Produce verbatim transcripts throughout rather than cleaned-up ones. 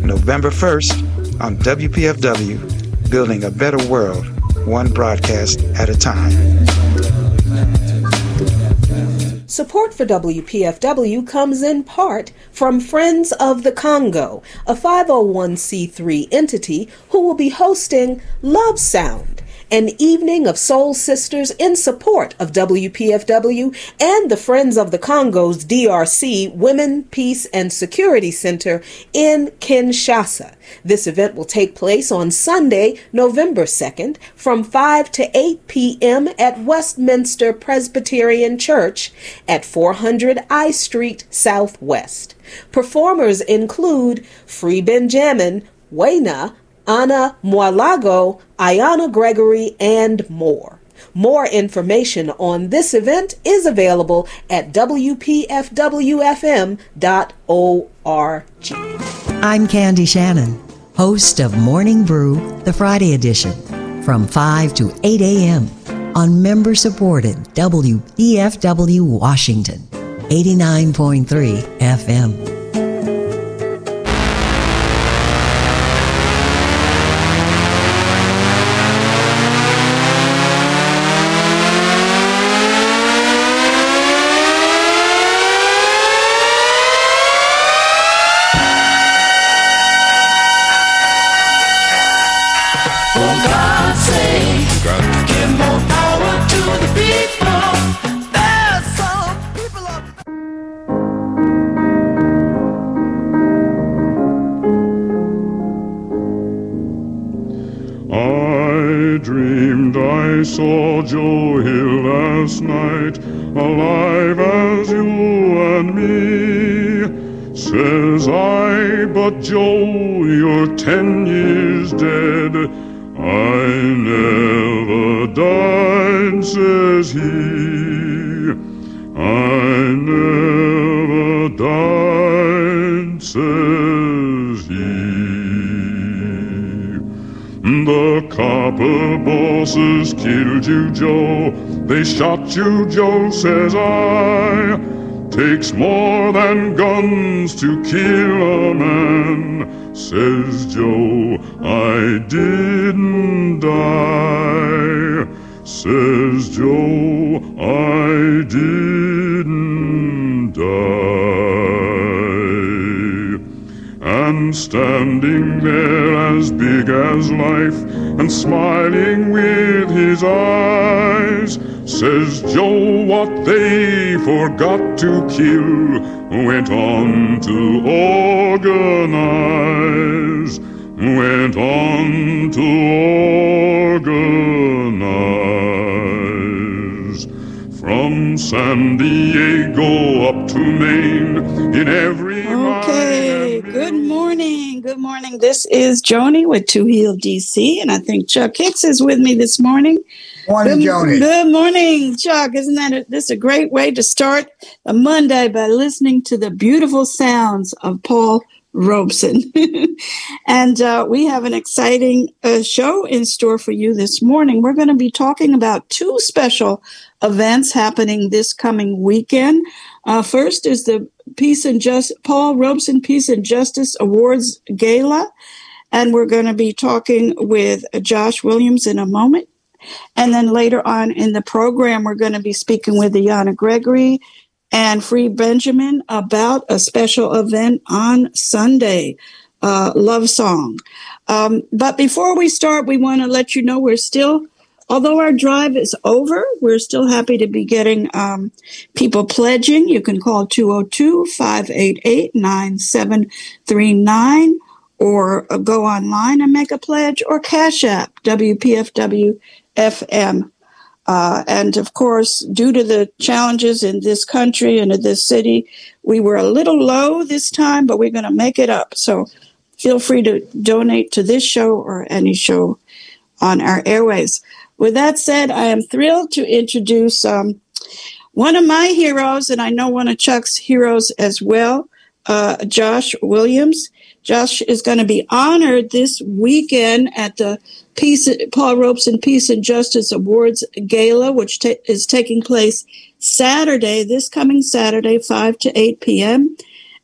November first on W P F W, building a better world, one broadcast at a time. Support for W P F W comes in part from Friends of the Congo, a five oh one c three entity who will be hosting Love Sound, an evening of soul sisters in support of W P F W and the Friends of the Congo's D R C Women, Peace, and Security Center in Kinshasa. This event will take place on Sunday, November second, from five to eight p.m. at Westminster Presbyterian Church at four hundred I Street Southwest. Performers include Free Benjamin, Wayna, Anna Mwalago, Ayana Gregory, and more. More information on this event is available at w p f w f m dot org. I'm Candy Shannon, host of Morning Brew, the Friday edition, from five to eight a.m. on member-supported W P F W Washington, eighty-nine point three F M. Saw Joe Hill last night, alive as you and me. Says I, but Joe, you're ten years dead. I never died, says he. I never died, says he. The copper bosses killed you, Joe. They shot you, Joe, says I. Takes more than guns to kill a man, says Joe. I didn't die, says Joe. I didn't die. And standing there as big as life and smiling with his eyes, says Joe, what they forgot to kill went on to organize, went on to organize. From San Diego up to Maine, in every Okay, good morning, good morning. This is Joni with Two Heel D C, and I think Chuck Hicks is with me this morning. Morning, good, Joni. Good morning, Chuck. Isn't that a, this a great way to start a Monday by listening to the beautiful sounds of Paul Robeson? And uh, we have an exciting uh, show in store for you this morning. We're going to be talking about two special events happening this coming weekend. Uh, first is the Peace and Just Paul Robeson Peace and Justice Awards Gala, and we're going to be talking with Josh Williams in a moment. And then later on in the program, we're going to be speaking with Ayana Gregory and Free Benjamin about a special event on Sunday, uh, Love Song. Um, but before we start, we want to let you know we're still, although our drive is over, we're still happy to be getting um, people pledging. You can call two oh two, five eight eight, nine seven three nine or go online and make a pledge, or Cash App, W P F W F M. Uh, and of course, due to the challenges in this country and in this city, we were a little low this time, but we're going to make it up. So feel free to donate to this show or any show on our airways. With that said, I am thrilled to introduce um, one of my heroes, and I know one of Chuck's heroes as well, uh, Josh Williams. Josh is going to be honored this weekend at the Peace, Paul Robeson Peace and Justice Awards Gala, which ta- is taking place Saturday, this coming Saturday, five to eight p.m.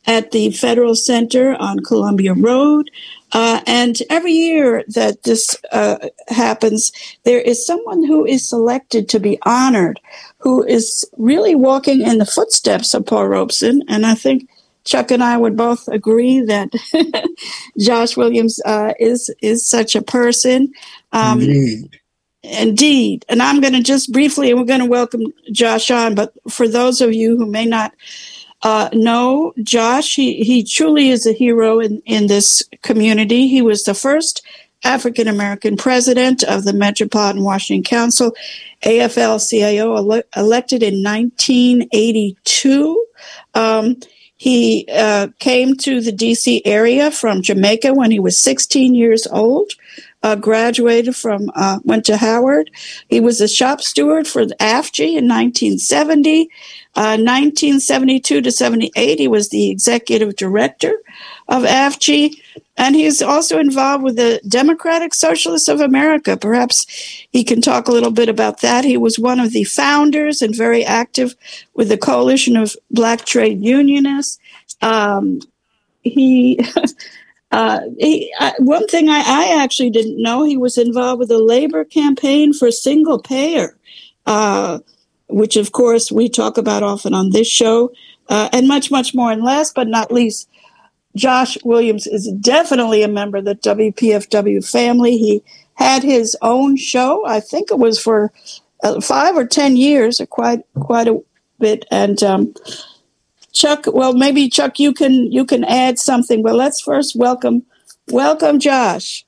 at the Federal Center on Columbia Road. Uh, and every year that this uh, happens, there is someone who is selected to be honored, who is really walking in the footsteps of Paul Robeson. And I think Chuck and I would both agree that Josh Williams uh, is is such a person. Um, Indeed. Indeed. And I'm going to just briefly, and we're going to welcome Josh on, but for those of you who may not uh, know Josh, he, he truly is a hero in, in this community. He was the first African-American president of the Metropolitan Washington Council, A F L C I O, ele- elected in nineteen eighty-two. Um, he uh, came to the D C area from Jamaica when he was sixteen years old. Uh, graduated from, uh, went to Howard. He was a shop steward for the A F G in nineteen seventy. Uh, nineteen seventy-two to seventy-eight, he was the executive director of A F G. And he's also involved with the Democratic Socialists of America. Perhaps he can talk a little bit about that. He was one of the founders and very active with the Coalition of Black Trade Unionists. Um, he... Uh, he, uh, one thing I, I actually didn't know, he was involved with the labor campaign for single payer, uh, which, of course, we talk about often on this show, uh, and much, much more. And last but not least, Josh Williams is definitely a member of the W P F W family. He had his own show. I think it was for uh, five or ten years, or quite quite a bit. And um Chuck, well, maybe Chuck, you can you can add something, but let's first welcome welcome Josh.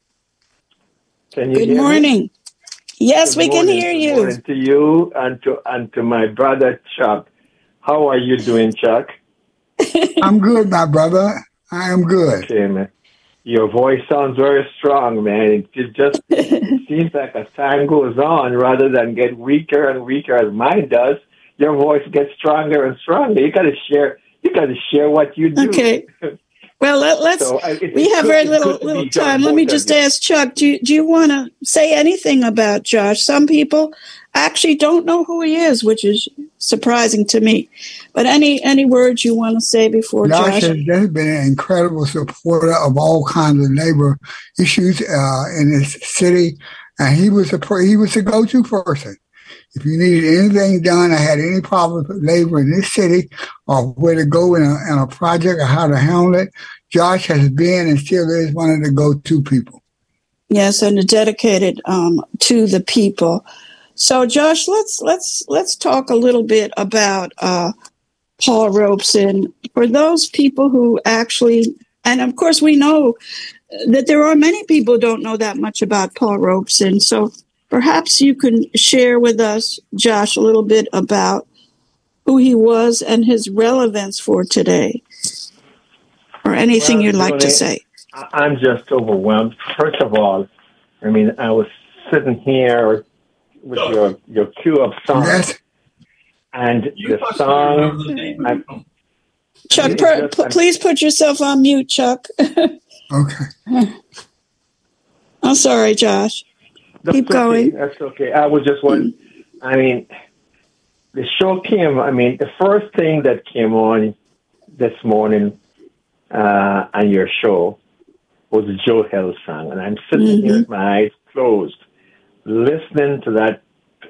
Can you Good hear morning. Me? Yes, Good we morning. can hear Good you. morning to you and to and to my brother Chuck. How are you doing, Chuck? I'm good, my brother. I am good. Okay, man. Your voice sounds very strong, man. It just it seems like as time goes on, rather than get weaker and weaker as mine does, your voice gets stronger and stronger. You got to share. You got to share what you do. Okay. Well, let, let's. So, uh, it's, we it's have good, very little little little time. Let me just you. ask Chuck. Do you, do you want to say anything about Josh? Some people actually don't know who he is, which is surprising to me. But any any words you want to say before Josh? Josh? has just been an incredible supporter of all kinds of labor issues uh, in this city, and he was a he was a go-to person. If you needed anything done, I had any problems with labor in this city or where to go in a, in a project or how to handle it, Josh has been and still is one of the go-to people. Yes, and dedicated um, to the people. So, Josh, let's let's let's talk a little bit about uh, Paul Robeson. For those people who actually, and of course, we know that there are many people who don't know that much about Paul Robeson. So, perhaps you can share with us, Josh, a little bit about who he was and his relevance for today, or anything well, you'd like Julie, to say. I'm just overwhelmed. First of all, I mean, I was sitting here with your, your queue of songs, Yes. and the song... I, Chuck, I per, just, p- please put yourself on mute, Chuck. Okay. I'm sorry, Josh. That's Keep okay. going. That's okay. I was just wondering, I mean, the show came, I mean, the first thing that came on this morning uh, on your show was the Joe Hill song. And I'm sitting Mm-hmm. here with my eyes closed, listening to that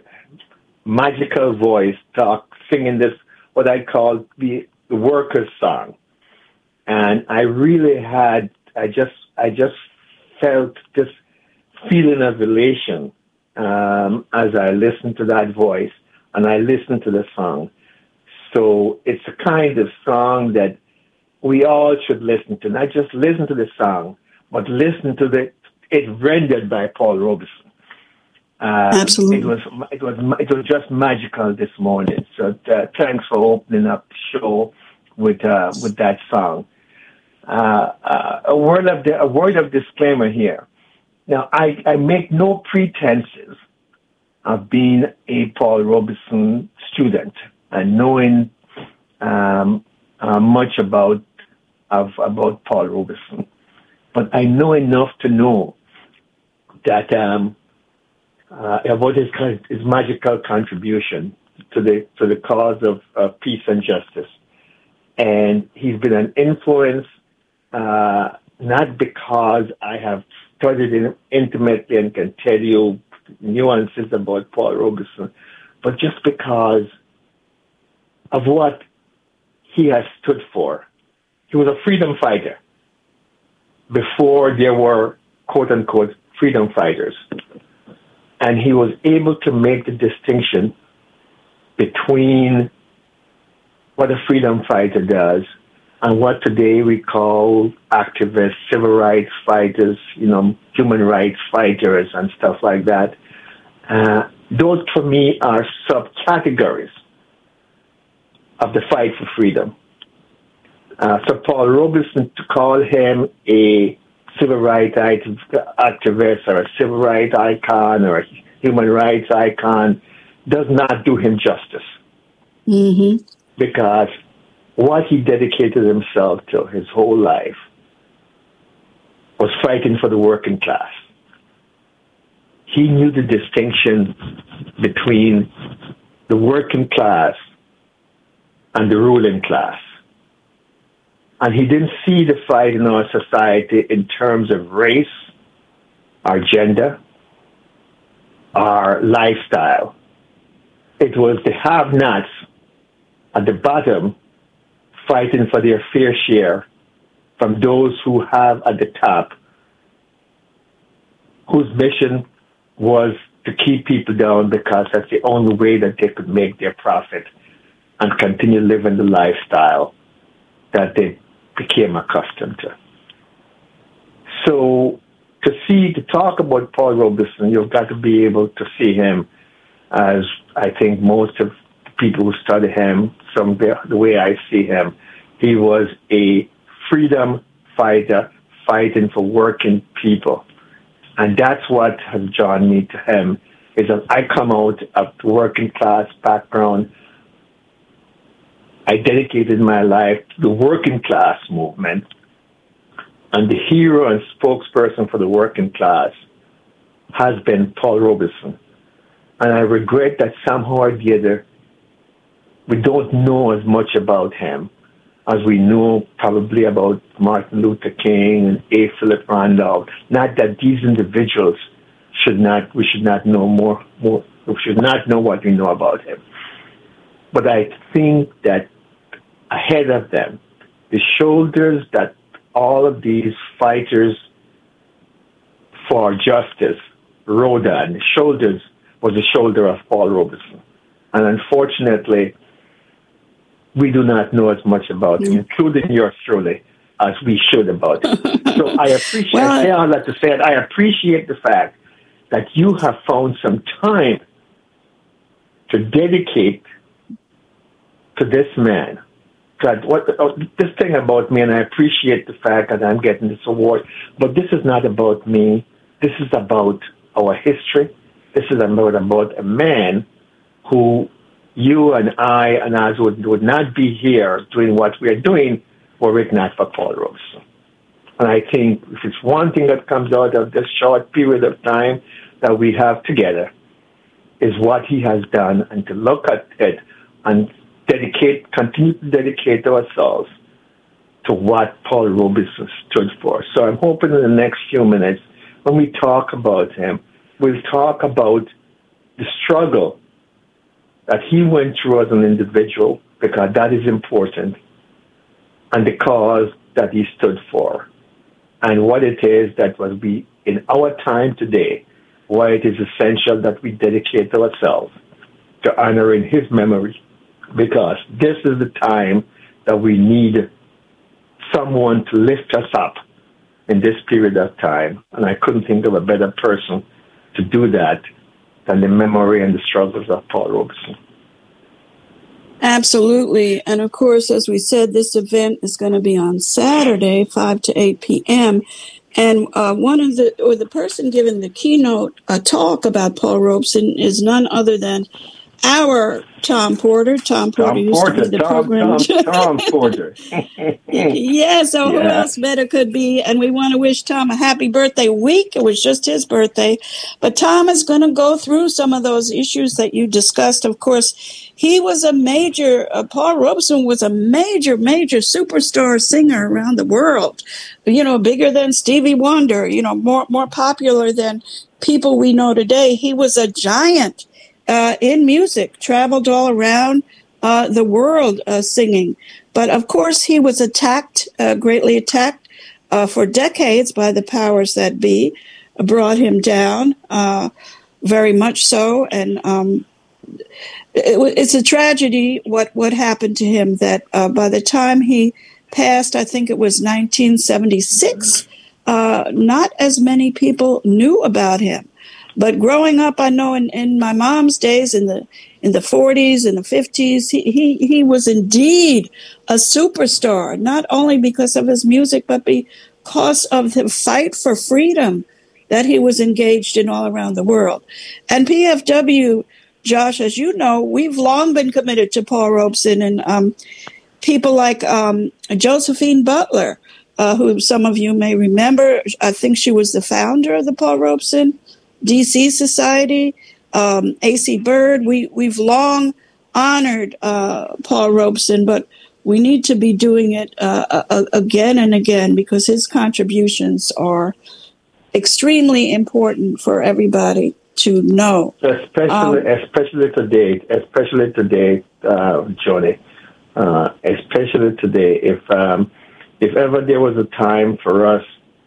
magical voice talk, singing this, what I call the, the workers' song. And I really had, I just, I just felt this feeling of elation um, as I listened to that voice and I listened to the song. So it's a kind of song that we all should listen to. Not just listen to the song, but listen to the it rendered by Paul Robeson. Um, Absolutely. It was it was it was just magical this morning. So uh, thanks for opening up the show with uh, with that song. Uh, uh, a word of a word of disclaimer here. Now, I, I make no pretenses of being a Paul Robeson student and knowing um, uh, much about of about Paul Robeson, but I know enough to know that um, uh, about his his magical contribution to the to the cause of uh, peace and justice. And he's been an influence, uh, not because I have studied him intimately and can tell you nuances about Paul Robeson, but just because of what he has stood for. He was a freedom fighter before there were, quote unquote, freedom fighters. And he was able to make the distinction between what a freedom fighter does and what today we call activists, civil rights fighters, you know, human rights fighters and stuff like that. Uh, those, for me, are subcategories of the fight for freedom. Uh, so Paul Robeson, to call him a civil rights activist or a civil rights icon or a human rights icon does not do him justice. Mm-hmm. Because what he dedicated himself to his whole life was fighting for the working class. He knew the distinction between the working class and the ruling class. And he didn't see the fight in our society in terms of race, or gender, or lifestyle. It was the have-nots at the bottom fighting for their fair share from those who have at the top, whose mission was to keep people down because that's the only way that they could make their profit and continue living the lifestyle that they became accustomed to. So to see, to talk about Paul Robeson, you've got to be able to see him as I think most of the people who study him, from the, the way I see him, he was a freedom fighter fighting for working people. And that's what has drawn me to him, is that I come out of the working class background. I dedicated my life to the working class movement, and the hero and spokesperson for the working class has been Paul Robeson. And I regret that somehow or the other, we don't know as much about him as we know probably about Martin Luther King and A. Philip Randolph. Not that these individuals should not, we should not know more, more, we should not know what we know about him. But I think that ahead of them, the shoulders that all of these fighters for justice rode on, the shoulders was the shoulder of Paul Robeson. And unfortunately, we do not know as much about him, including yours truly, as we should about him. So I appreciate, well, I say all that to say it, I appreciate the fact that you have found some time to dedicate to this man. God, what oh, this thing about me, and I appreciate the fact that I'm getting this award, but this is not about me. This is about our history. This is about, about a man who you and I and us would, would not be here doing what we are doing were it not for Paul Robeson. And I think if it's one thing that comes out of this short period of time that we have together is what he has done, and to look at it and dedicate, continue to dedicate ourselves to what Paul Robeson stood for. So I'm hoping in the next few minutes, when we talk about him, we'll talk about the struggle that he went through as an individual, because that is important, and the cause that he stood for, and what it is that was be in our time today, why it is essential that we dedicate ourselves to honoring his memory, because this is the time that we need someone to lift us up in this period of time. And I couldn't think of a better person to do that than the memory and the struggles of Paul Robeson. Absolutely. And of course, as we said, this event is going to be on Saturday, five to eight p.m. And uh, one of the, or the person giving the keynote uh, talk about Paul Robeson is none other than our Tom Porter. Tom Porter Tom used Porter, to be the Tom, program. Tom, Tom Porter. Yeah, so who Yeah. else better could be? And we want to wish Tom a happy birthday week. It was just his birthday. But Tom is going to go through some of those issues that you discussed. Of course, he was a major, uh, Paul Robeson was a major, major superstar singer around the world. You know, bigger than Stevie Wonder, you know, more, more popular than people we know today. He was a giant uh, in music, traveled all around uh, the world uh, singing. But of course, he was attacked, uh, greatly attacked uh, for decades by the powers that be, brought him down uh, very much so. And um, it, it's a tragedy what, what happened to him that uh, by the time he passed, I think it was nineteen seventy-six, uh, not as many people knew about him. But growing up, I know in, in my mom's days, in the in the forties and the fifties, he, he, he was indeed a superstar, not only because of his music, but because of the fight for freedom that he was engaged in all around the world. And P F W, Josh, as you know, we've long been committed to Paul Robeson, and um, people like um, Josephine Butler, uh, who some of you may remember. I think she was the founder of the Paul Robeson D C Society. Um, A C Bird, we, we've long honored uh, Paul Robeson, but we need to be doing it uh, uh, again and again because his contributions are extremely important for everybody to know. Especially, um, especially today, especially today, uh, Joni, uh, especially today. If um, if ever there was a time for us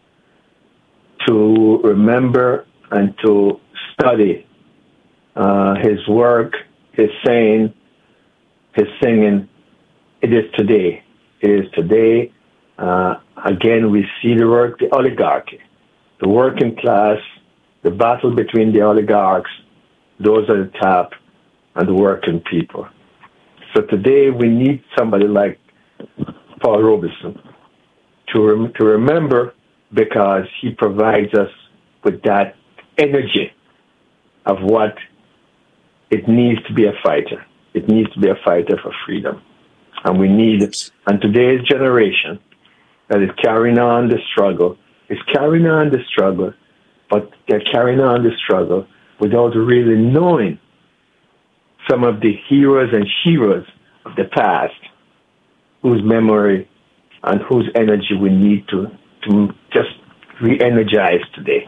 to remember and to study uh, his work, his saying, his singing, it is today. It is today. Uh, again, we see the work, the oligarchy, the working class, the battle between the oligarchs, those at the top, and the working people. So today we need somebody like Paul Robeson to rem- to remember, because he provides us with that energy of what it needs to be a fighter. It needs to be a fighter for freedom. And we need it. And today's generation that is carrying on the struggle is carrying on the struggle, but they're carrying on the struggle without really knowing some of the heroes and sheroes of the past, whose memory and whose energy we need to, to just re-energize today.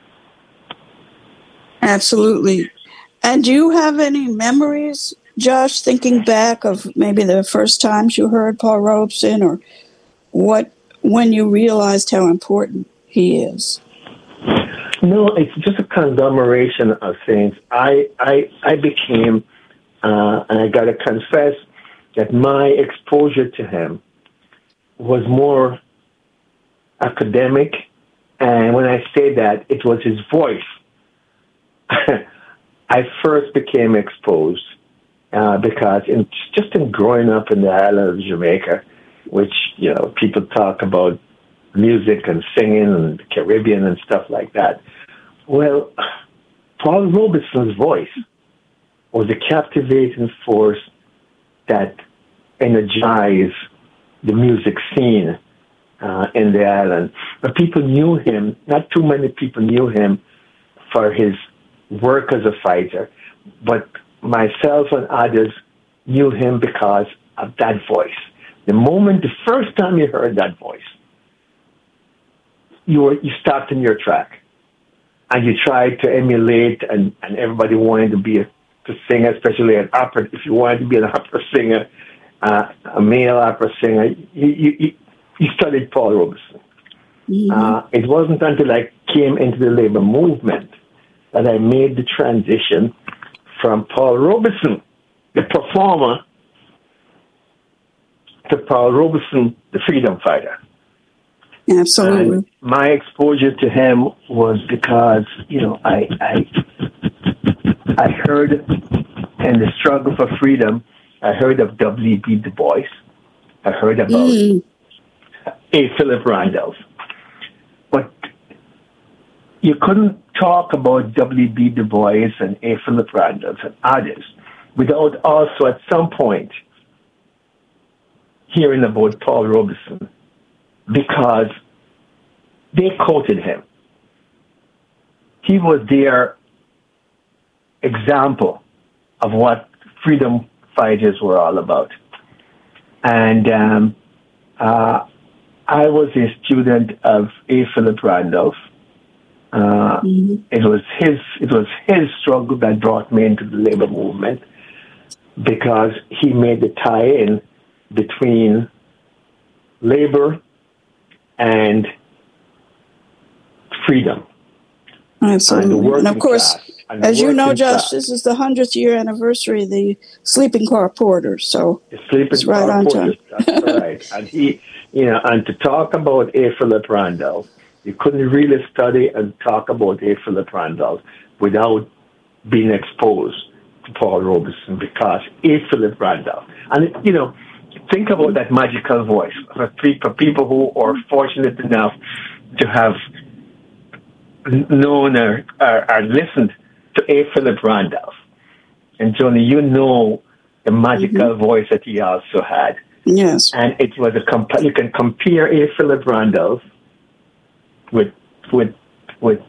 Absolutely. And do you have any memories, Josh, thinking back of maybe the first times you heard Paul Robeson, or what when you realized how important he is? No, it's just a conglomeration of things. I I, I became, uh, and I got to confess, that my exposure to him was more academic. And when I say that, it was his voice. I first became exposed uh, because in, just in growing up in the island of Jamaica, which, you know, people talk about music and singing and the Caribbean and stuff like that. Well, Paul Robeson's voice was a captivating force that energized the music scene uh, in the island. But people knew him, not too many people knew him for his work as a fighter, but myself and others knew him because of that voice. The moment, the first time you heard that voice, you were you stopped in your track, and you tried to emulate, and, and everybody wanted to be a to sing, especially an opera. If you wanted to be an opera singer, uh, a male opera singer, you you, you studied Paul Robeson. Mm-hmm. Uh, it wasn't until I came into the labor movement that I made the transition from Paul Robeson, the performer, to Paul Robeson, the freedom fighter. Absolutely. And my exposure to him was because, you know, I I, I heard in the struggle for freedom, I heard of W B Du Bois. I heard about mm. A. Philip Randolph. But you couldn't talk about W B Du Bois and A. Philip Randolph and others without also at some point hearing about Paul Robeson, because they quoted him. He was their example of what freedom fighters were all about. And um, uh, I was a student of A. Philip Randolph. Uh, mm-hmm. It was his. It was his struggle that brought me into the labor movement, because he made the tie-in between labor and freedom. Absolutely, and, and of course, class, and as you know, Josh, class. this is the hundredth year anniversary of the sleeping car porters. So the sleeping it's car right on porters. time. That's right. And he, you know, and to talk about A. Philip Randolph, you couldn't really study and talk about A. Philip Randolph without being exposed to Paul Robeson, because A. Philip Randolph, and you know, think about that magical voice for people who are fortunate enough to have known or, or, or listened to A. Philip Randolph. And Johnny, you know the magical mm-hmm. voice that he also had. Yes. And it was a comp- you can compare A. Philip Randolph with with with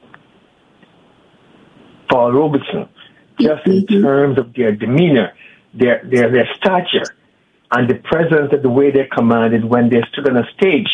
Paul Robeson, just mm-hmm. in terms of their demeanor, their their their stature, and the presence of the way they commanded when they stood on a stage.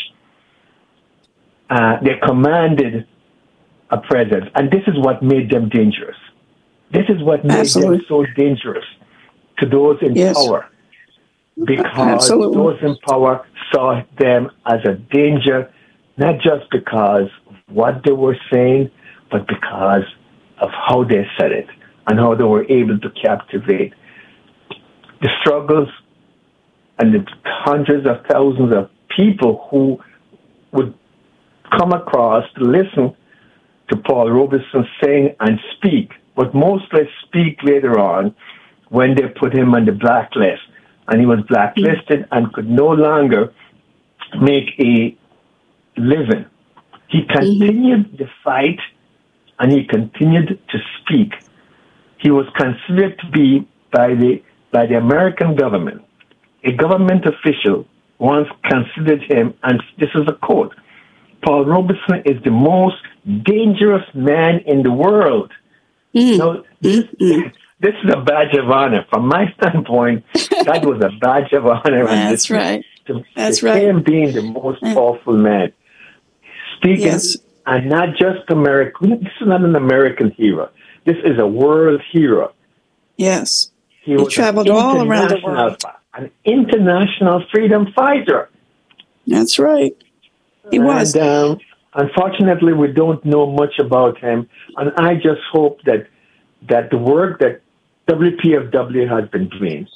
Uh, they commanded a presence, and this is what made them dangerous. This is what made Absolutely. them so dangerous to those in yes. power, because Absolutely. those in power saw them as a danger, not just because of what they were saying, but because of how they said it and how they were able to captivate the struggles and the hundreds of thousands of people who would come across to listen to Paul Robeson sing and speak, but mostly speak later on when they put him on the blacklist. And he was blacklisted and could no longer make a living. He continued mm-hmm. the fight, and he continued to speak. He was considered to be, by the by the American government, a government official once considered him, and this is a quote, Paul Robeson is the most dangerous man in the world. Mm. So this, this is a badge of honor. From my standpoint, that was a badge of honor. That's right. To, That's to right. him being the most powerful man. Speaking, yes. and not just American. This is not an American hero. This is a world hero. Yes. He, he was traveled all around the world. An international freedom fighter. That's right. He and, was. Um, unfortunately, we don't know much about him. And I just hope that that the work that W P F W has been doing,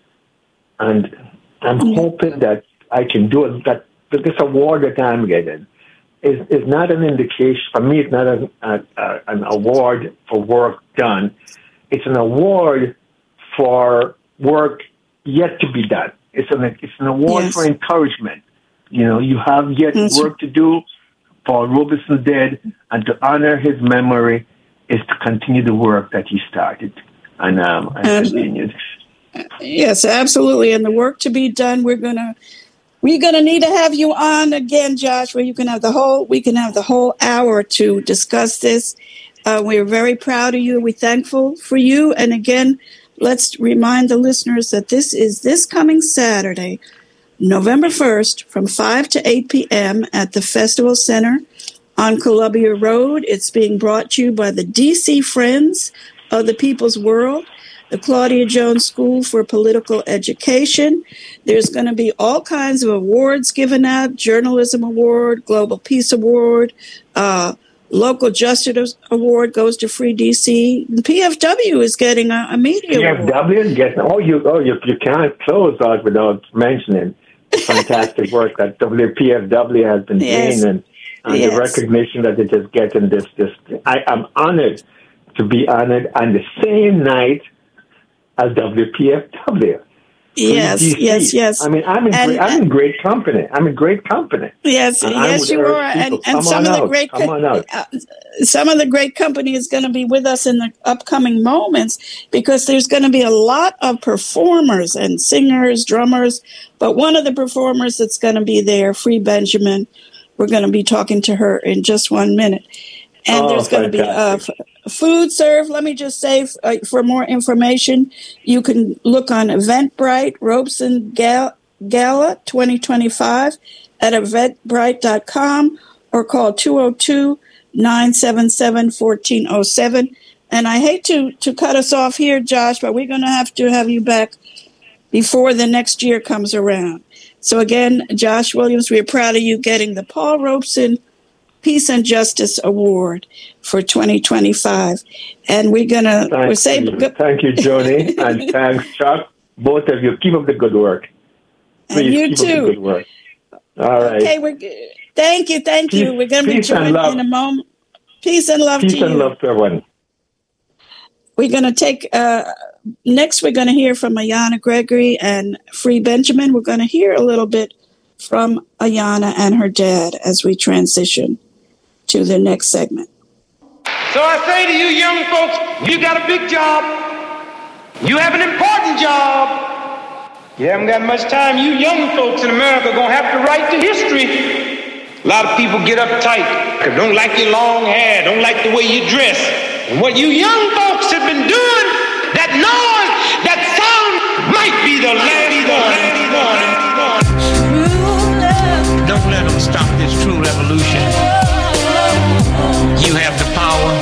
and I'm mm-hmm. hoping that I can do it, that, that this award that I'm getting is, is not an indication, for me, it's not an, a, a, an award for work done. It's an award for work yet to be done. It's an, it's an award yes. for encouragement. You know, you have yet That's work to do. Paul Robeson did, and to honor his memory is to continue the work that he started and, um, and um, continued. Yes, absolutely. And the work to be done, we're gonna we're gonna need to have you on again, Josh, where you can have the whole we can have the whole hour to discuss this. Uh, we're very proud of you. We're thankful for you. And again, let's remind the listeners that this is this coming Saturday, November first, from five to eight p.m. at the Festival Center on Columbia Road. It's being brought to you by the D C Friends of the People's World, the Claudia Jones School for Political Education. There's going to be all kinds of awards given out, Journalism Award, Global Peace Award, uh, Local Justice Award goes to Free D C. The P F W is getting a, a media P F W award. P F W is getting, oh, you, oh you, you can't close out without mentioning fantastic work that W P F W has been yes. doing, and, and yes. the recognition that it is getting. This, this, I am honored to be honored on the same night as W P F W. Yes, yes, yes. I mean, I'm in, and, great, I'm in great company. I'm in great company. Yes, and yes, you are. And, and some of the great, come on out. Uh, some of the great company is going to be with us in the upcoming moments, because there's going to be a lot of performers and singers, drummers. But one of the performers that's going to be there, Free Benjamin, we're going to be talking to her in just one minute. And oh, there's going to be uh, f- food served. Let me just say, uh, for more information, you can look on Eventbrite, Robeson Gal- Gala twenty twenty-five at eventbrite dot com, or call two oh two, nine seven seven, one four oh seven. And I hate to, to cut us off here, Josh, but we're going to have to have you back before the next year comes around. So again, Josh Williams, we're proud of you getting the Paul Robeson Peace and Justice Award for twenty twenty-five. And we're going to we're saying you. Thank you, Joni, and thanks, Chuck. Both of you, keep up the good work. Please, and you keep too. Up the good work. All right. Okay, we're thank you, thank peace, you. We're going to be joined in a moment. Peace and love peace to you. Peace and love to everyone. We're going to take uh, next. We're going to hear from Ayanna Gregory and Free Benjamin. We're going to hear a little bit from Ayanna and her dad as we transition to the next segment. So I say to you young folks, you got a big job. You have an important job. You haven't got much time. You young folks in America are going to have to write the history. A lot of people get uptight, don't like your long hair, don't like the way you dress. And what you young folks have been doing, that noise, that sound might be the last one. Don't let them stop this true revolution. You have the power.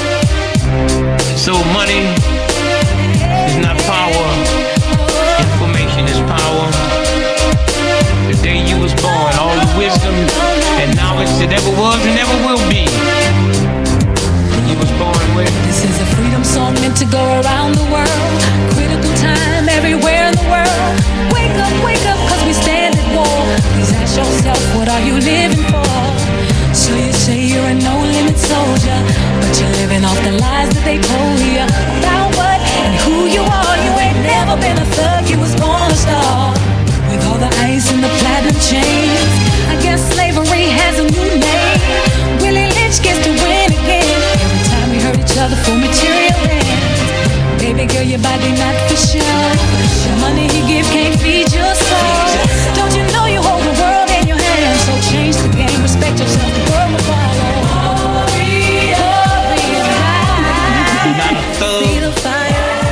So money is not power. Information is power. The day you was born, all the wisdom and knowledge that ever was and ever will be. You was born with. This is a freedom song meant to go around the world. Critical time everywhere in the world. Wake up, wake up, cause we stand at war. Please ask yourself, what are you living for? So you say you're a no-limit soldier, but you're living off the lies that they told you about what and who you are. You ain't never been a thug, you was born a star. With all the ice and the platinum chains, I guess slavery has a new name. Willie Lynch gets to win again. Every time we hurt each other for material ends. Baby girl, your body not for sure. The money you give can't feed your soul. Don't you know you hold the world in your hands? So change the game, respect yourself, the world will follow. Oh, be the fire.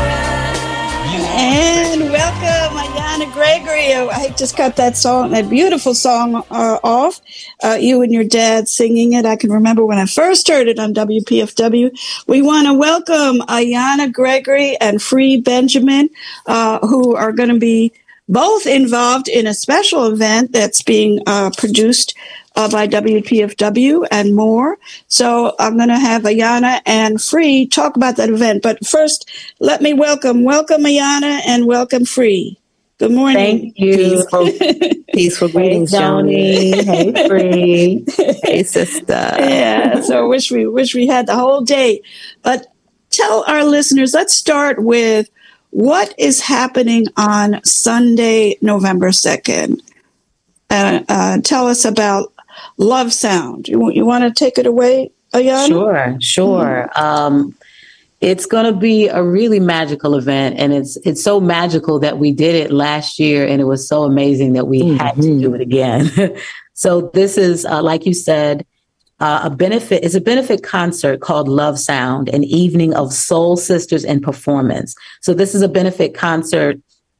And welcome, Ayanna Gregory. I just cut that song, that beautiful song uh, off. Uh, you and your dad singing it. I can remember when I first heard it on W P F W. We want to welcome Ayanna Gregory and Free Benjamin, uh, who are going to be both involved in a special event that's being uh, produced uh, by W P F W and more. So I'm going to have Ayanna and Free talk about that event. But first, let me welcome, welcome Ayanna and welcome Free. Good morning. Thank you. Peaceful, peaceful greetings, Joni. Hey, Free. Hey, sister. Yeah, so wish we wish we had the whole day. But tell our listeners, let's start with what is happening on Sunday, November second. Uh, uh, tell us about Love Sound. You, you want to take it away, Ayanna? Sure, sure. Mm-hmm. Um, it's going to be a really magical event, and it's it's so magical that we did it last year, and it was so amazing that we mm-hmm. had to do it again. So this is, uh, like you said, uh, a benefit. It's a benefit concert called Love Sound, an evening of soul sisters and performance. So this is a benefit concert,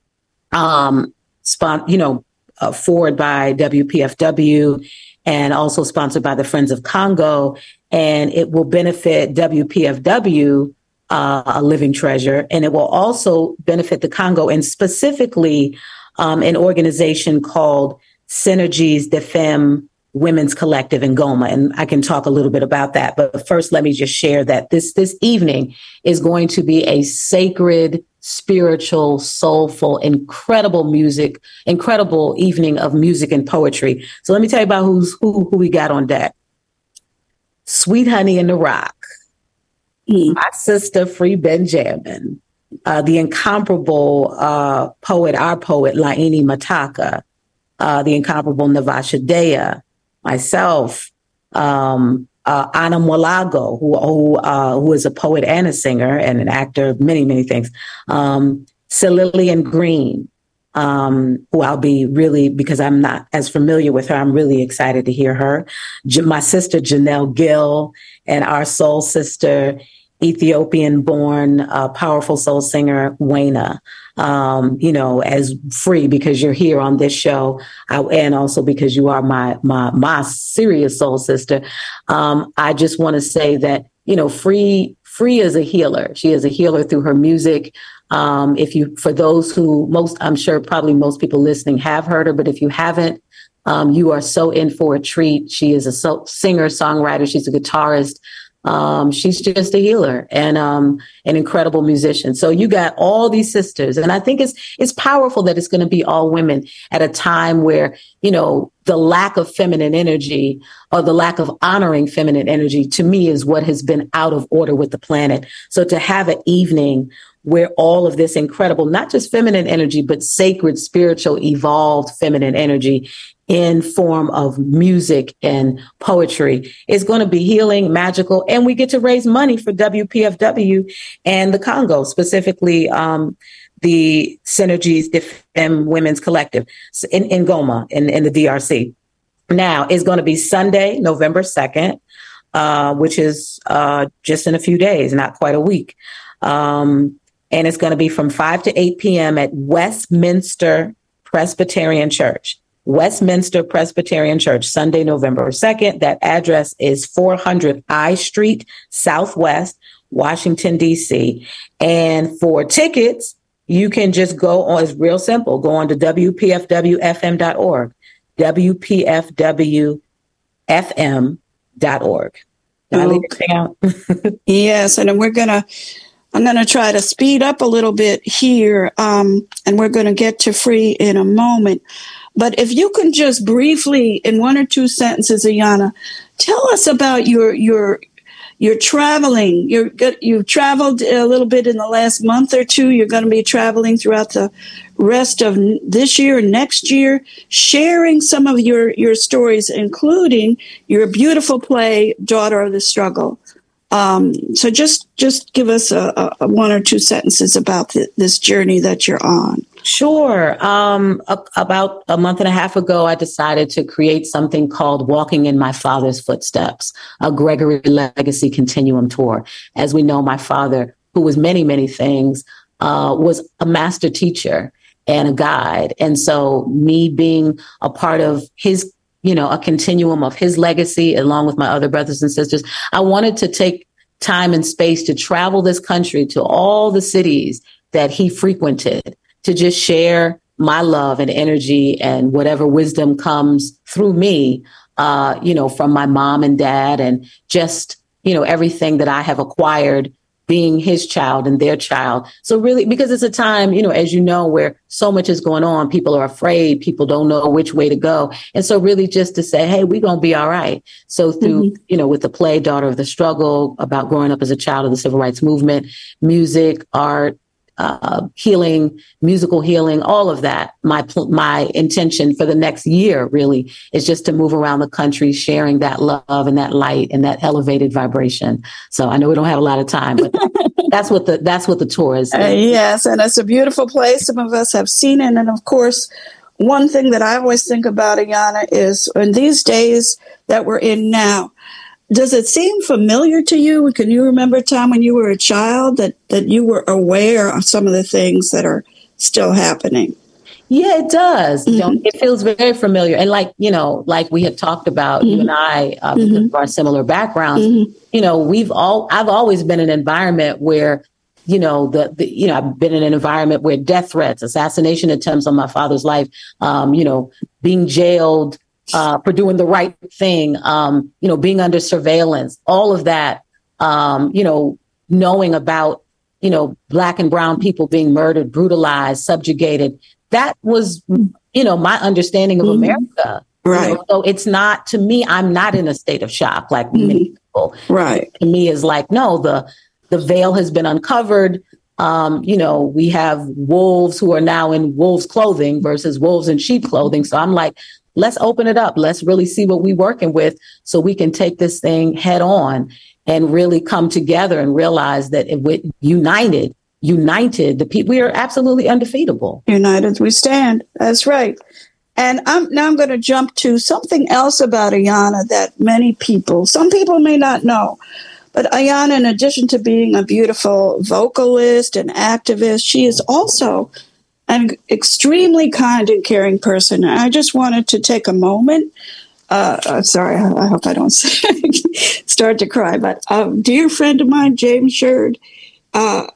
um, spon- you know, uh, forward by W P F W. And also sponsored by the Friends of Congo, and it will benefit W P F W, uh, a living treasure, and it will also benefit the Congo, and specifically um, an organization called Synergies des Femmes Women's Collective in Goma, and I can talk a little bit about that. But first, let me just share that this this evening is going to be a sacred, spiritual, soulful, incredible music, incredible evening of music and poetry. So let me tell you about who's who who we got on deck. Sweet Honey in the Rock, mm. my sister Free Benjamin, uh, the incomparable uh, poet, our poet, Laini Mataka, uh, the incomparable Navasha Dea, myself, um, uh, Anna Mwalago, who who, uh, who is a poet and a singer and an actor, many, many things. Um, Lillian Green, um, who I'll be really, because I'm not as familiar with her, I'm really excited to hear her. J- my sister, Janelle Gill, and our soul sister, Ethiopian-born, uh, powerful soul singer, Wayna. Um, you know, as free because you're here on this show, I, and also because you are my my my serious soul sister. Um, I just want to say that, you know, Free Free is a healer. She is a healer through her music. Um, if you, for those who most, I'm sure probably most people listening have heard her, but if you haven't, um, you are so in for a treat. She is a so, singer, songwriter. She's a guitarist. Um, she's just a healer and um, an incredible musician. So you got all these sisters. And I think it's it's powerful that it's going to be all women at a time where, you know, the lack of feminine energy or the lack of honoring feminine energy, to me, is what has been out of order with the planet. So to have an evening where all of this incredible, not just feminine energy, but sacred, spiritual, evolved feminine energy in form of music and poetry is going to be healing, magical, and we get to raise money for W P F W and the Congo, specifically um, the Synergies Defem Women's Collective in, in Goma, in, in the D R C. Now, it's going to be Sunday, November second, uh, which is uh, just in a few days, not quite a week. Um, and it's going to be from five to eight p.m. at Westminster Presbyterian Church. Westminster Presbyterian Church, Sunday, November second. That address is four hundred I Street, Southwest, Washington, D C. And for tickets, you can just go on, it's real simple, go on to W P F W F M dot org, W P F W F M dot org. Did I leave anything out? Yes, and then we're going to, I'm going to try to speed up a little bit here, um, and we're going to get to Free in a moment. But if you can just briefly, in one or two sentences, Ayana, tell us about your your your traveling. You're good, you've traveled a little bit in the last month or two. You're going to be traveling throughout the rest of this year and next year, sharing some of your, your stories, including your beautiful play, Daughter of the Struggle. Um, so just just give us a, a one or two sentences about the, this journey that you're on. Sure. Um, a, about a month and a half ago, I decided to create something called Walking in My Father's Footsteps, a Gregory Legacy Continuum Tour. As we know, my father, who was many, many things, uh, was a master teacher and a guide. And so me being a part of his, you know, a continuum of his legacy, along with my other brothers and sisters, I wanted to take time and space to travel this country to all the cities that he frequented, to just share my love and energy and whatever wisdom comes through me, uh, you know, from my mom and dad, and just, you know, everything that I have acquired being his child and their child. So really, because it's a time, you know, as you know, where so much is going on, people are afraid, people don't know which way to go. And so really just to say, hey, we're going to be all right. So through, mm-hmm. you know, with the play, Daughter of the Struggle, about growing up as a child of the civil rights movement, music, art, Uh, healing, musical healing, all of that. My my intention for the next year really is just to move around the country, sharing that love and that light and that elevated vibration. So I know we don't have a lot of time, but that's what the that's what the tour is. Uh, yes, and it's a beautiful place. Some of us have seen it, and of course, one thing that I always think about, Ayana, is in these days that we're in now. Does it seem familiar to you? Can you remember a time when you were a child that, that you were aware of some of the things that are still happening? Yeah, it does. Mm-hmm. You know, it feels very familiar. And like, you know, like we had talked about, mm-hmm. you and I, uh, because mm-hmm. of our similar backgrounds, mm-hmm. you know, we've all, I've always been in an environment where, you know, the, the, you know, I've been in an environment where death threats, assassination attempts on my father's life, um, you know, being jailed, Uh, for doing the right thing, um, you know, being under surveillance, all of that, um, you know, knowing about, you know, Black and brown people being murdered, brutalized, subjugated. That was, you know, my understanding of mm-hmm. America. Right. You know? So it's not, to me, I'm not in a state of shock like mm-hmm. many people. Right. To me is like, no, the the veil has been uncovered. Um, you know, we have wolves who are now in wolves clothing versus wolves in sheep clothing. So I'm like, let's open it up. Let's really see what we're working with so we can take this thing head on and really come together and realize that if we're united, united, the people, we are absolutely undefeatable. United we stand. That's right. And I'm now I'm going to jump to something else about Iyanla that many people, some people may not know. But Iyanla, in addition to being a beautiful vocalist and activist, she is also an extremely kind and caring person. And I just wanted to take a moment. Uh, uh, sorry, I, I hope I don't start to cry. But a dear friend of mine, James Sherd, uh,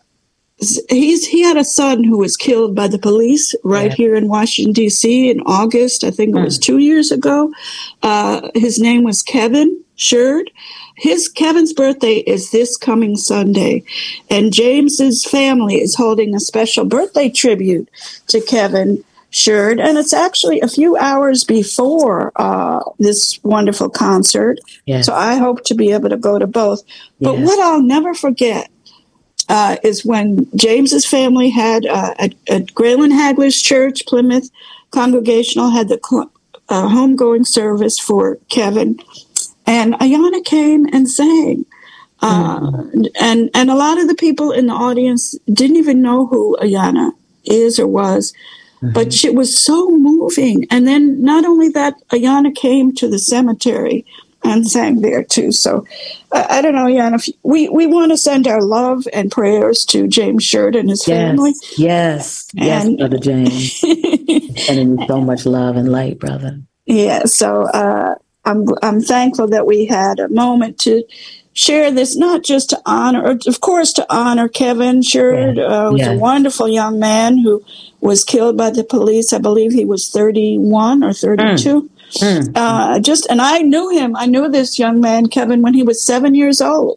he's he had a son who was killed by the police right yeah. here in Washington, D C in August. I think it was two years ago. Uh, his name was Kevin Sherd. His Kevin's birthday is this coming Sunday, and James's family is holding a special birthday tribute to Kevin Sherd, and it's actually a few hours before uh, this wonderful concert. Yes. So I hope to be able to go to both. But yes. what I'll never forget uh, is when James's family had uh, at, at Graylin Hagler's Church, Plymouth Congregational, had the uh, homegoing service for Kevin. And Iyanla came and sang. Uh, mm. and, and a lot of the people in the audience didn't even know who Iyanla is or was, mm-hmm. but it was so moving. And then not only that, Iyanla came to the cemetery and sang there too. So uh, I don't know, Iyanla, we, we want to send our love and prayers to James Sherd and his yes, family. Yes, yes, and, Brother James. Sending you so much love and light, brother. Yeah, so... Uh, I'm I'm thankful that we had a moment to share this, not just to honor, of course, to honor Kevin Sherd, yeah. uh, was yeah. a wonderful young man who was killed by the police. I believe he was thirty-one or thirty-two. Mm. Mm. Uh, just and I knew him. I knew this young man, Kevin, when he was seven years old.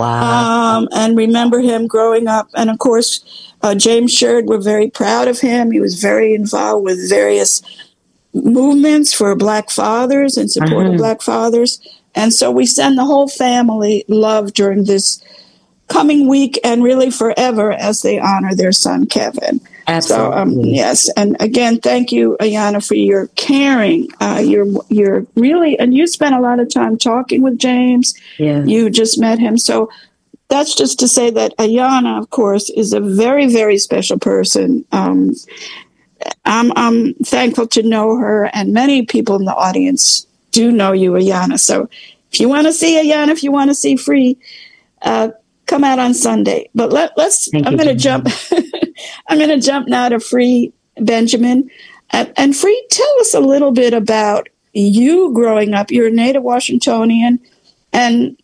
Wow! Um, and remember him growing up. And of course, uh, James Sherd, we're very proud of him. He was very involved with various movements for Black fathers and support mm-hmm. of Black fathers. And so we send the whole family love during this coming week and really forever as they honor their son, Kevin. Absolutely. So, um, yes. And again, thank you, Iyanla, for your caring. Uh, you're, you're really, and you spent a lot of time talking with James. Yeah. You just met him. So that's just to say that Iyanla, of course, is a very, very special person. Um, I'm, I'm thankful to know her, and many people in the audience do know you, Iyanla. So if you want to see Iyanla, if you want to see Free, uh, come out on Sunday. But let, let's, Thank I'm going to jump, I'm going to jump now to Free Benjamin. And, and Free, tell us a little bit about you growing up. You're a native Washingtonian, and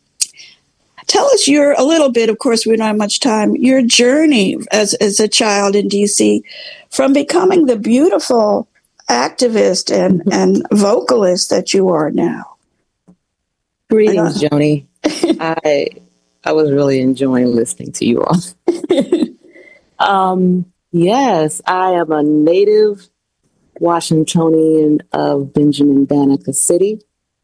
tell us your a little bit, of course, we don't have much time, your journey as, as a child in D C from becoming the beautiful activist and, and vocalist that you are now. Greetings, Joni. I I was really enjoying listening to you all. um, yes, I am a native Washingtonian of Benjamin Banneker City,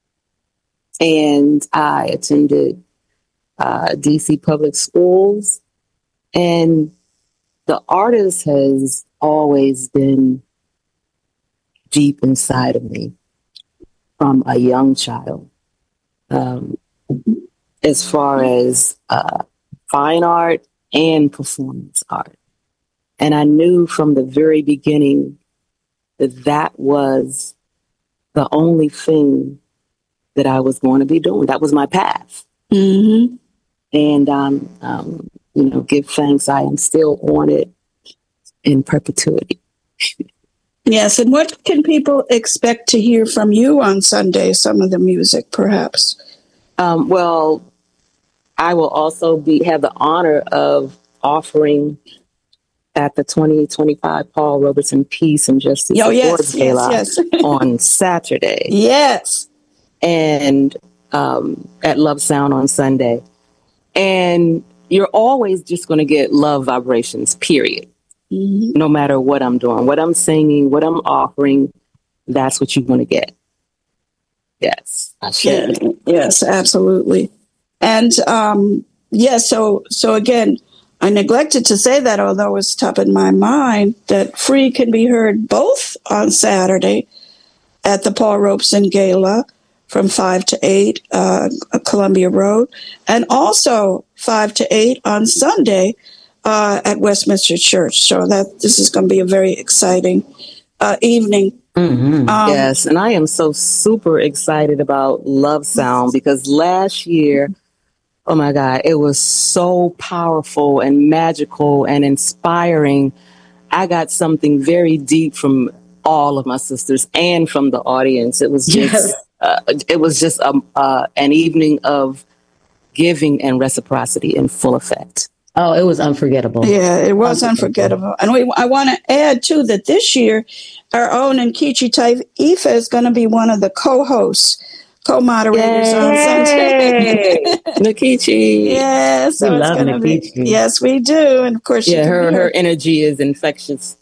and I attended Uh, D C public schools, and the artist has always been deep inside of me from a young child. Um, as far as uh, fine art and performance art. And I knew from the very beginning that that was the only thing that I was going to be doing. That was my path. Mm-hmm. And, um, um, you know, give thanks. I am still on it in perpetuity. Yes. And what can people expect to hear from you on Sunday? Some of the music, perhaps. Um, well, I will also be have the honor of offering at the twenty twenty-five Paul Robeson Peace and Justice oh, Awards yes, Gala yes, yes. on Saturday. Yes. And um, at Love Sound on Sunday. And you're always just going to get love vibrations, period. Mm-hmm. No matter what I'm doing, what I'm singing, what I'm offering, that's what you're going to get. Yes. I should. Yeah, yes, absolutely. And um, yes, yeah, so so again, I neglected to say that, although it's top in my mind, that Free can be heard both on Saturday at the Paul Robeson Gala from five to eight, uh, Columbia Road, and also five to eight on Sunday uh, at Westminster Church. So that this is going to be a very exciting uh, evening. Mm-hmm. Um, yes, and I am so super excited about Love Sound because last year, oh my God, it was so powerful and magical and inspiring. I got something very deep from all of my sisters and from the audience. It was just, yes. uh, it was just a, uh, an evening of giving and reciprocity in full effect. Oh, it was unforgettable. Yeah, it was unforgettable. And we, I want to add, too, that this year, our own Nkechi Taifa is going to be one of the co-hosts, co-moderators Yay. on Sunday. Nkechi. Yes. We love Nkechi. Yes, we do. And, of course, yeah, you her, her energy is infectious.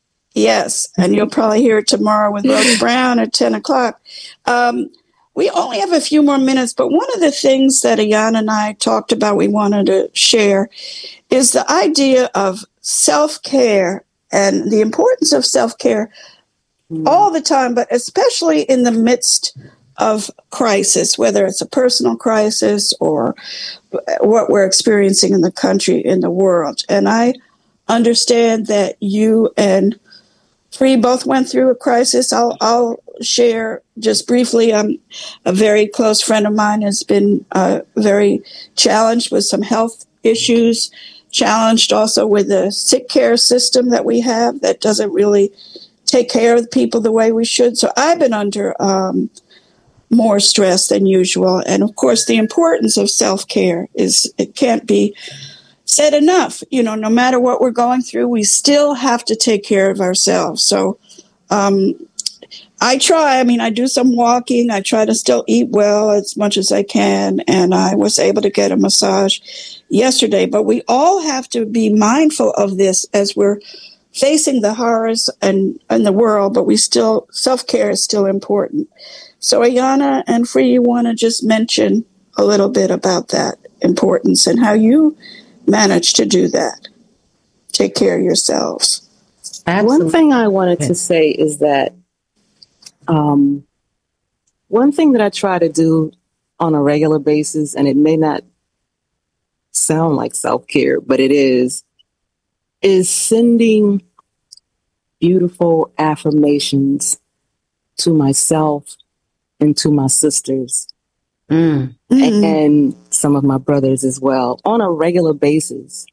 Yes, and you'll probably hear it tomorrow with Rose Brown at ten o'clock. Um, we only have a few more minutes, but one of the things that Ayanna and I talked about we wanted to share is the idea of self-care and the importance of self-care mm. all the time, but especially in the midst of crisis, whether it's a personal crisis or what we're experiencing in the country, in the world. And I understand that you and Free both went through a crisis. I'll, I'll share just briefly. Um, a very close friend of mine has been uh, very challenged with some health issues, challenged also with the sick care system that we have that doesn't really take care of people the way we should. So I've been under um, more stress than usual. And of course, the importance of self-care is, it can't be said enough. You know, no matter what we're going through, we still have to take care of ourselves. So um, I try, I mean, I do some walking. I try to still eat well as much as I can. And I was able to get a massage yesterday. But we all have to be mindful of this as we're facing the horrors and in the world, but we still, self-care is still important. So Ayanna and Free, you want to just mention a little bit about that importance and how you manage to do that. Take care of yourselves. Absolutely. One thing I wanted to say is that um, one thing that I try to do on a regular basis, and it may not sound like self-care, but it is, is sending beautiful affirmations to myself and to my sisters. Mm. Mm-hmm. And some of my brothers as well on a regular basis.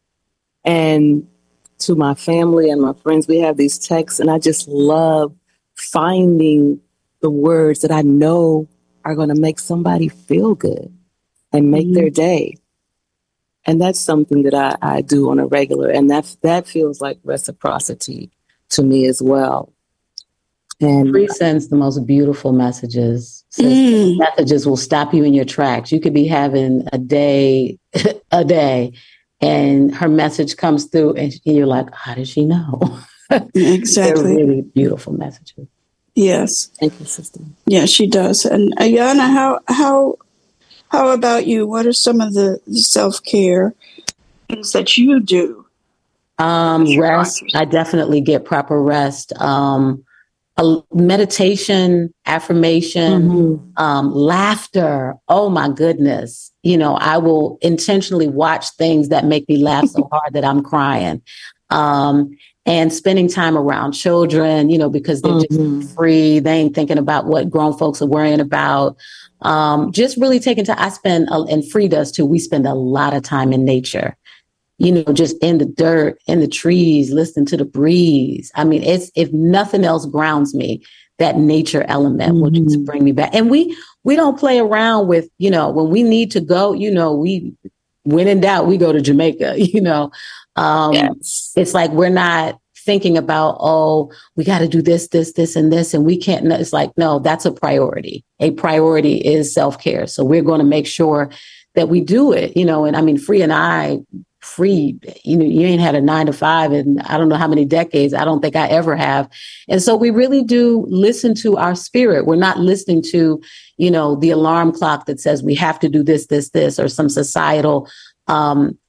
And to my family and my friends, we have these texts, and I just love finding the words that I know are going to make somebody feel good and make mm-hmm. their day. And that's something that I, I do on a regular, and that that feels like reciprocity to me as well. And Free sends the most beautiful messages. Says mm. Messages will stop you in your tracks. You could be having a day, a day, and her message comes through, and you're like, "How did she know?" Exactly. They're really beautiful messages. Yes. Thank you, sister. Yeah, she does. And Ayanna, how how how about you? What are some of the, the self-care things that you do? Um, rest. I definitely get proper rest. Um, A meditation, affirmation, mm-hmm. um, laughter. Oh my goodness. You know, I will intentionally watch things that make me laugh so hard that I'm crying. Um, and spending time around children, you know, because they're mm-hmm. just free. They ain't thinking about what grown folks are worrying about. Um, just really taking time. I spend, uh, and Free does too. We spend a lot of time in nature. You know, just in the dirt, in the trees, listening to the breeze. I mean, it's, if nothing else grounds me, that nature element mm-hmm. will just bring me back. And we, we don't play around with, you know, when we need to go, you know, we, when in doubt, we go to Jamaica, you know. Um, yes. It's like, we're not thinking about, oh, we got to do this, this, this, and this, and we can't. It's like, no, that's a priority. A priority is self-care. So we're going to make sure that we do it, you know. And I mean, Free and I, Free, you know, you ain't had a nine to five in I don't know how many decades. I don't think I ever have. And so we really do listen to our spirit. We're not listening to, you know, the alarm clock that says we have to do this, this, this, or some societal um,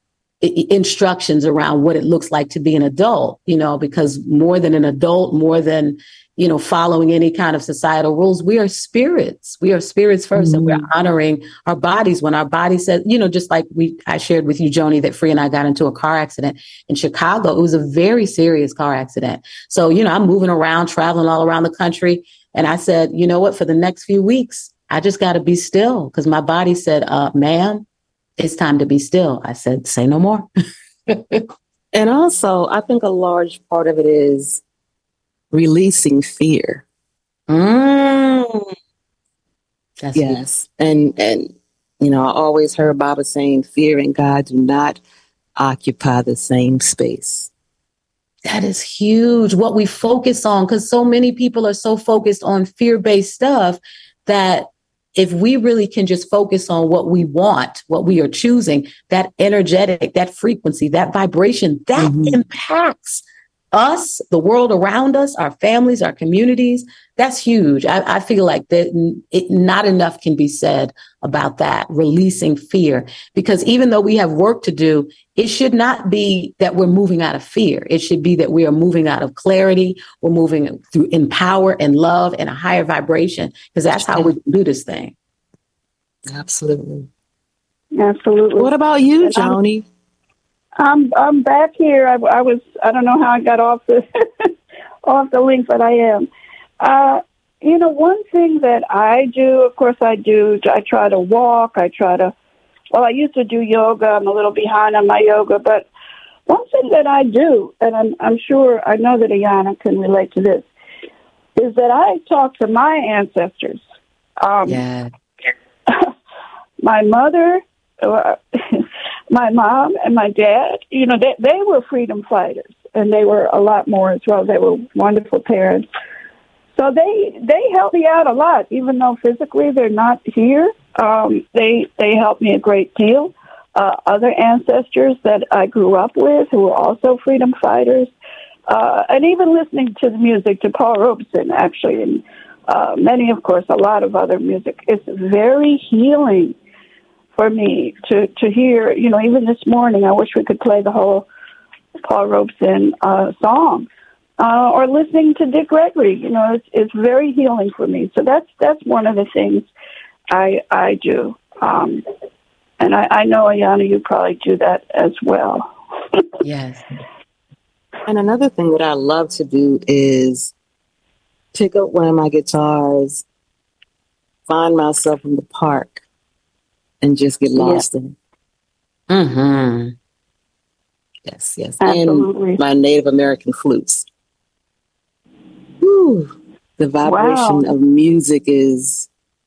instructions around what it looks like to be an adult, you know, because more than an adult, more than, you know, following any kind of societal rules, we are spirits. We are spirits first, mm-hmm. and we're honoring our bodies. When our body says, you know, just like we, I shared with you, Joni, that Free and I got into a car accident in Chicago. It was a very serious car accident. So, you know, I'm moving around, traveling all around the country. And I said, you know what, for the next few weeks, I just got to be still, because my body said, uh, ma'am, it's time to be still. I said, say no more. And also, I think a large part of it is releasing fear. Mm. That's yes. Good. And, and, you know, I always heard Baba saying fear and God do not occupy the same space. That is huge. What we focus on, because so many people are so focused on fear-based stuff that if we really can just focus on what we want, what we are choosing, that energetic, that frequency, that vibration, that mm-hmm. impacts us, the world around us, our families, our communities. That's huge. I, I feel like that it, not enough can be said about that, releasing fear, because even though we have work to do, it should not be that we're moving out of fear. It should be that we are moving out of clarity. We're moving through in power and love and a higher vibration, because that's how we do this thing. Absolutely. Absolutely. What about you, Joni? I'm I'm back here. I, I was I don't know how I got off the off the link, but I am. Uh, you know, one thing that I do, of course, I do. I try to walk. I try to. Well, I used to do yoga. I'm a little behind on my yoga, but one thing that I do, and I'm I'm sure I know that Ayana can relate to this, is that I talk to my ancestors. Um, yeah. My mother. Uh, My mom and my dad, you know, they, they were freedom fighters, and they were a lot more as well. They were wonderful parents. So they they helped me out a lot, even though physically they're not here. Um, they they helped me a great deal. Uh, other ancestors that I grew up with who were also freedom fighters, uh, and even listening to the music to Paul Robeson, actually, and uh, many, of course, a lot of other music. It's very healing for me to, to hear, you know, even this morning, I wish we could play the whole Paul Robeson uh, song, uh, or listening to Dick Gregory, you know, it's, it's very healing for me. So that's, that's one of the things I, I do. Um, and I, I know, Ayana, you probably do that as well. Yes. And another thing that I love to do is pick up one of my guitars, find myself in the park, and just get lost yeah. in it. Mm-hmm. Yes, yes. Absolutely. And my Native American flutes. Whew. The vibration wow. of music is,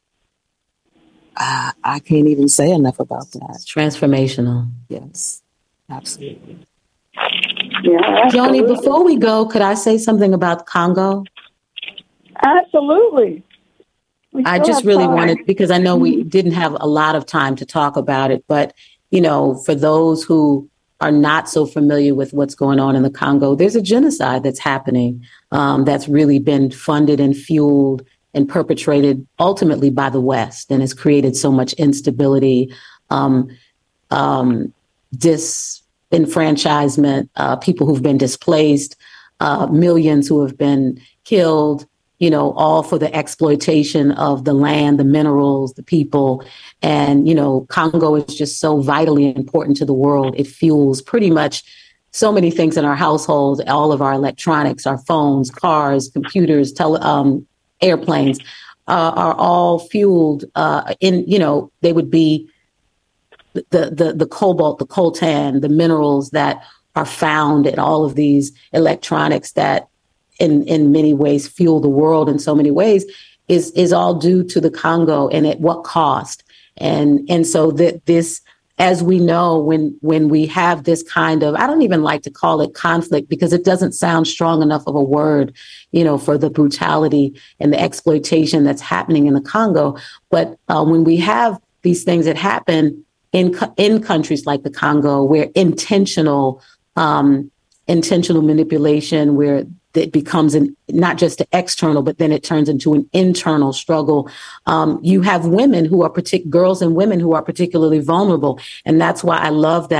uh, I can't even say enough about that. It's transformational. Yes, absolutely. Yeah, absolutely. Joni, before we go, could I say something about Congo? Absolutely. I just really time. wanted, because I know we didn't have a lot of time to talk about it, but, you know, for those who are not so familiar with what's going on in the Congo, there's a genocide that's happening um, that's really been funded and fueled and perpetrated ultimately by the West, and has created so much instability, um, um, disenfranchisement, uh, people who've been displaced, uh, millions who have been killed, you know, all for the exploitation of the land, the minerals, the people. And, you know, Congo is just so vitally important to the world. It fuels pretty much so many things in our households, all of our electronics, our phones, cars, computers, tele, um, airplanes uh, are all fueled uh, in, you know, they would be the, the, the cobalt, the coltan, the minerals that are found in all of these electronics that in, in many ways fuel the world in so many ways is, is all due to the Congo, and at what cost. And, and so that this, as we know, when, when we have this kind of, I don't even like to call it conflict because it doesn't sound strong enough of a word, you know, for the brutality and the exploitation that's happening in the Congo. But uh, when we have these things that happen in, in countries like the Congo, where intentional, um, intentional manipulation, where it becomes an, not just an external, but then it turns into an internal struggle. Um, you have women who are partic- girls and women who are particularly vulnerable. And that's why I love that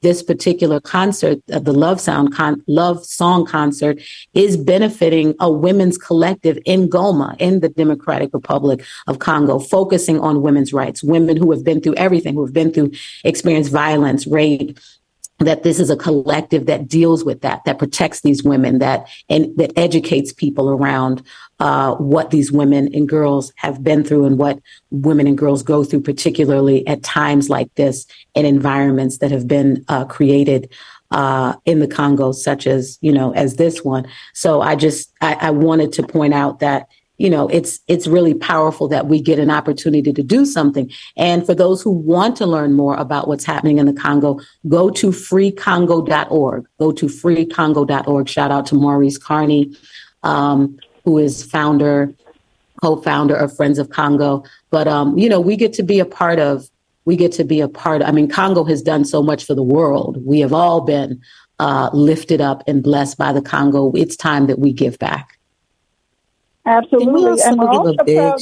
this particular concert, uh, the Love Sound con- Love Song concert, is benefiting a women's collective in Goma, in the Democratic Republic of Congo, focusing on women's rights, women who have been through everything, who have been through experienced violence, rape, that this is a collective that deals with that, that protects these women, that and that educates people around uh, what these women and girls have been through and what women and girls go through, particularly at times like this in environments that have been uh, created uh, in the Congo, such as, you know, as this one. So I just I, I wanted to point out that, you know, it's it's really powerful that we get an opportunity to do something. And for those who want to learn more about what's happening in the Congo, go to free congo dot org. Go to free congo dot org. Shout out to Maurice Carney, um, who is founder, co-founder of Friends of Congo. But, um, you know, we get to be a part of, we get to be a part of, I mean, Congo has done so much for the world. We have all been uh, lifted up and blessed by the Congo. It's time that we give back. Absolutely, and we're also proud.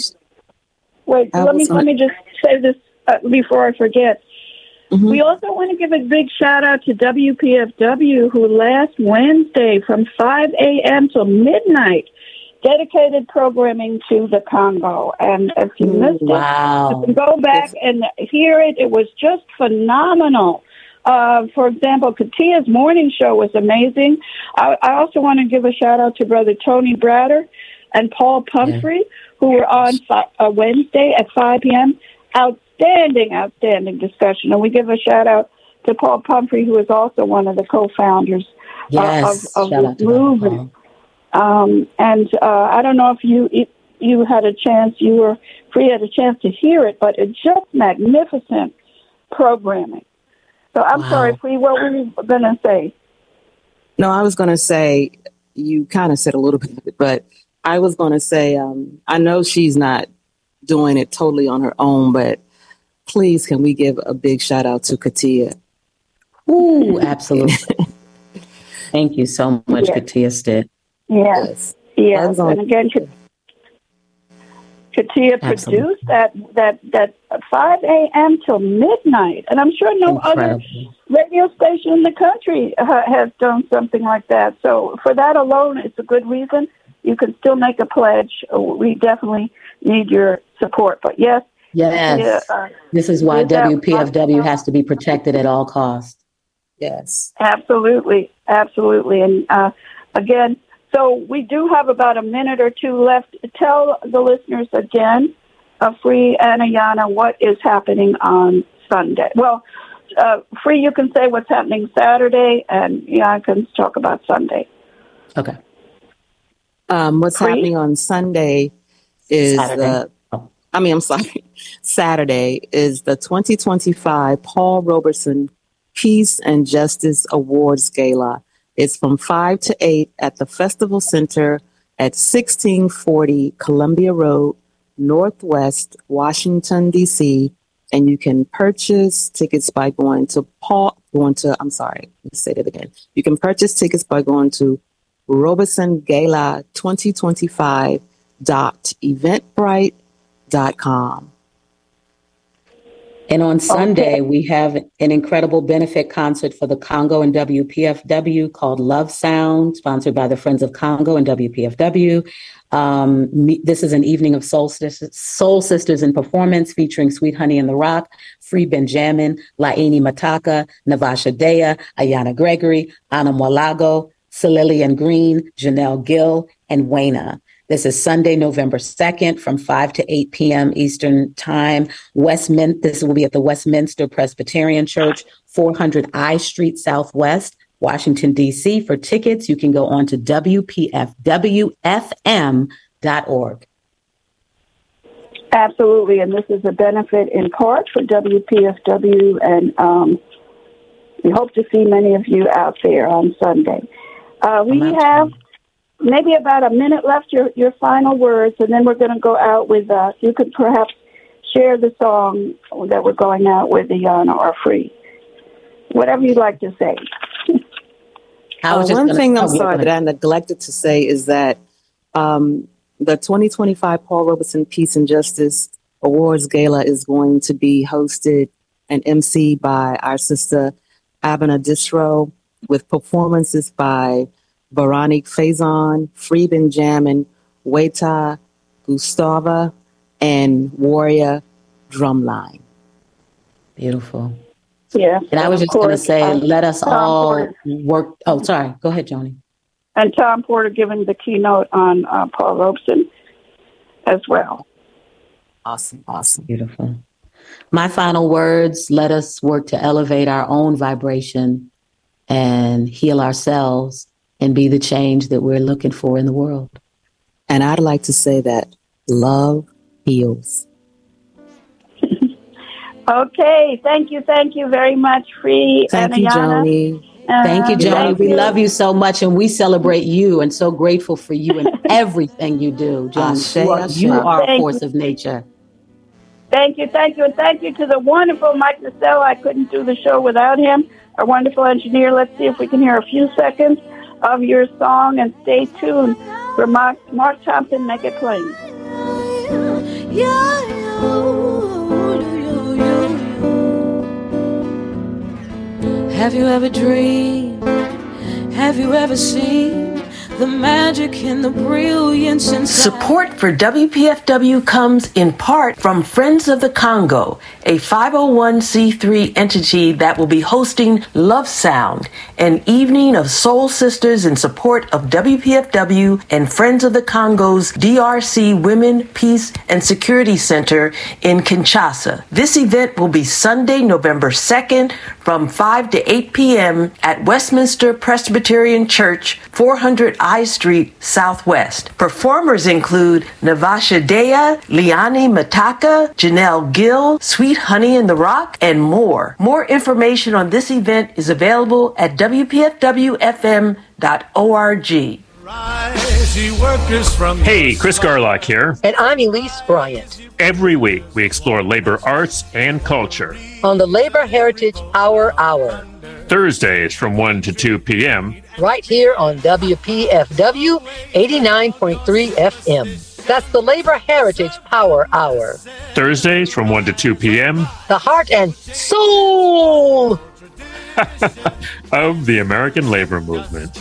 Wait, let me let me just say this uh, before I forget. Mm-hmm. We also want to give a big shout out to W P F W, who last Wednesday from five a.m. till midnight dedicated programming to the Congo. And if you missed wow. it, you can go back and hear it. It was just phenomenal. Uh, for example, Katia's morning show was amazing. I, I also want to give a shout out to Brother Tony Bratter and Paul Pumphrey, yeah. who were on fi- uh, Wednesday at five p.m. Outstanding, outstanding discussion. And we give a shout out to Paul Pumphrey, who is also one of the co-founders yes. uh, of, of this movement. Um, and uh, I don't know if you if you had a chance, you were free had a chance to hear it, but it's just magnificent programming. So I'm wow. sorry, Free, what were you going to say? No, I was going to say, you kind of said a little bit of it, but I was going to say, um, I know she's not doing it totally on her own, but please, can we give a big shout out to Katia? Ooh, absolutely. Thank you so much, yes. Katia Stitt. Yes, yes. And again, Katia absolutely. produced that, that, that five a.m. till midnight. And I'm sure no Incredible. other radio station in the country uh, has done something like that. So for that alone, it's a good reason. You can still make a pledge. We definitely need your support. But yes. Yes. Uh, this is why W P F W has to be protected at all costs. Yes. Absolutely. Absolutely. And uh, again, so we do have about a minute or two left. Tell the listeners again, uh, Free and Ayana, what is happening on Sunday. Well, uh, Free, you can say what's happening Saturday, and yeah, I can talk about Sunday. Okay. Um, what's Free? happening on Sunday is the, oh. I mean, I'm sorry, Saturday is the twenty twenty-five Paul Robeson Peace and Justice Awards Gala. It's from five to eight at the Festival Center at sixteen forty Columbia Road, Northwest, Washington, D C. And you can purchase tickets by going to Paul, going to, I'm sorry, let me say that again. You can purchase tickets by going to Robeson Gala twenty twenty-five dot eventbrite dot com. And on Sunday, okay. we have an incredible benefit concert for the Congo and W P F W called Love Sound, sponsored by the Friends of Congo and W P F W. Um, me, this is an evening of soul sisters, soul sisters in performance featuring Sweet Honey in the Rock, Free Benjamin, Laini Mataka, Navasha Dea, Ayana Gregory, Anna Mwalago, Celilian Green, Janelle Gill, and Wayna. This is Sunday, November second from five to eight p.m. Eastern Time. Westmin- this will be at the Westminster Presbyterian Church, four hundred I Street Southwest, Washington, D C. For tickets, you can go on to W P F W F M dot org. Absolutely, and this is a benefit in part for W P F W, and um, we hope to see many of you out there on Sunday. Uh, we have maybe about a minute left, your your final words, and then we're going to go out with, uh, you could perhaps share the song that we're going out with, Ayana or Free. Whatever you'd like to say. Uh, one gonna, thing I'm oh, sorry that I neglected to say is that um, the twenty twenty-five Paul Robeson Peace and Justice Awards Gala is going to be hosted and emceed by our sister Abena Disro, with performances by Veronique Faison, Free Benjamin, Weta, Gustava, and Warrior Drumline. Beautiful. Yeah. And I was just going to say, uh, let us Tom all Porter. work. Oh, sorry. Go ahead, Joni. And Tom Porter giving the keynote on uh, Paul Robeson as well. Awesome, awesome. Beautiful. My final words, let us work to elevate our own vibration and heal ourselves and be the change that we're looking for in the world. And I'd like to say that love heals. Okay, thank you, thank you very much, Free Thank and you, Ayana. Joni. Uh, Thank you, Joni. thank We you. love you so much, and we celebrate you and so grateful for you and everything you do, Joni. Ashe, You are, ashe. you are a Thank force you. of nature. Thank you, thank you, and thank you to the wonderful Mike Nassau. I couldn't do the show without him. Our wonderful engineer. Let's see if we can hear a few seconds of your song, and stay tuned for Mark, Mark Thompson, Make It Plain. Have you ever dreamed? Have you ever seen the magic in the brilliance inside? Support for W P F W comes in part from Friends of the Congo, a five oh one c three entity that will be hosting Love Sound, an evening of soul sisters in support of W P F W and Friends of the Congo's D R C Women, Peace, and Security Center in Kinshasa. This event will be Sunday, November second from five to eight p.m. at Westminster Presbyterian Church, four hundred I Street, Southwest. Performers include Navasha Dea, Liani Mataka, Janelle Gill, Sweet Honey in the Rock, and more. More information on this event is available at w p f w f m dot org. Hey, Chris Garlock here. And I'm Elise Bryant. Every week, we explore labor arts and culture. On the Labor Heritage Power Hour. Thursdays from one to two p.m. Right here on W P F W eighty-nine point three F M. That's the Labor Heritage Power Hour. Thursdays from one to two p.m. The heart and soul of the American labor movement.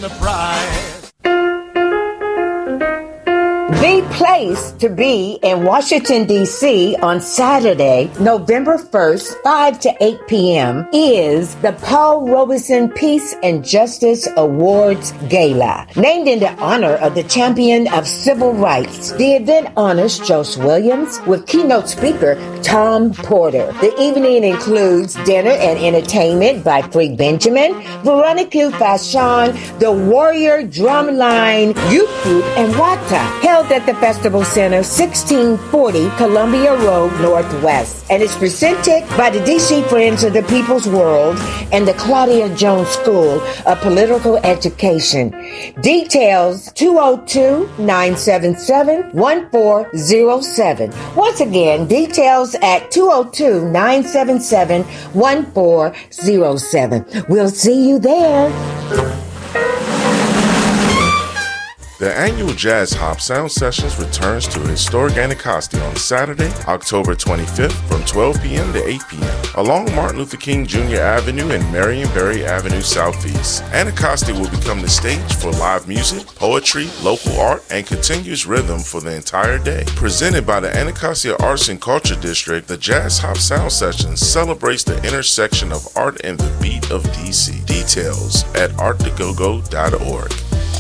The place to be in Washington, D C on Saturday, November first, five to eight p.m. is the Paul Robeson Peace and Justice Awards Gala. Named in the honor of the champion of civil rights, the event honors Jose Williams with keynote speaker Tom Porter. The evening includes dinner and entertainment by Free Benjamin, Veronica Faison, the Warrior Drumline Youth Group, and Wata, held at the Festival Center, sixteen forty Columbia Road Northwest, and is presented by the D C Friends of the People's World and the Claudia Jones School of Political Education. Details two oh two, nine seven seven, one four oh seven. Once again, details at two oh two, nine seven seven, one four oh seven. We'll see you there. The annual Jazz Hop Sound Sessions returns to historic Anacostia on Saturday, October twenty-fifth from twelve p.m. to eight p.m. along Martin Luther King Junior Avenue and Marion Berry Avenue Southeast. Anacostia will become the stage for live music, poetry, local art, and continuous rhythm for the entire day. Presented by the Anacostia Arts and Culture District, the Jazz Hop Sound Sessions celebrates the intersection of art and the beat of D C. Details at art to go go dot org.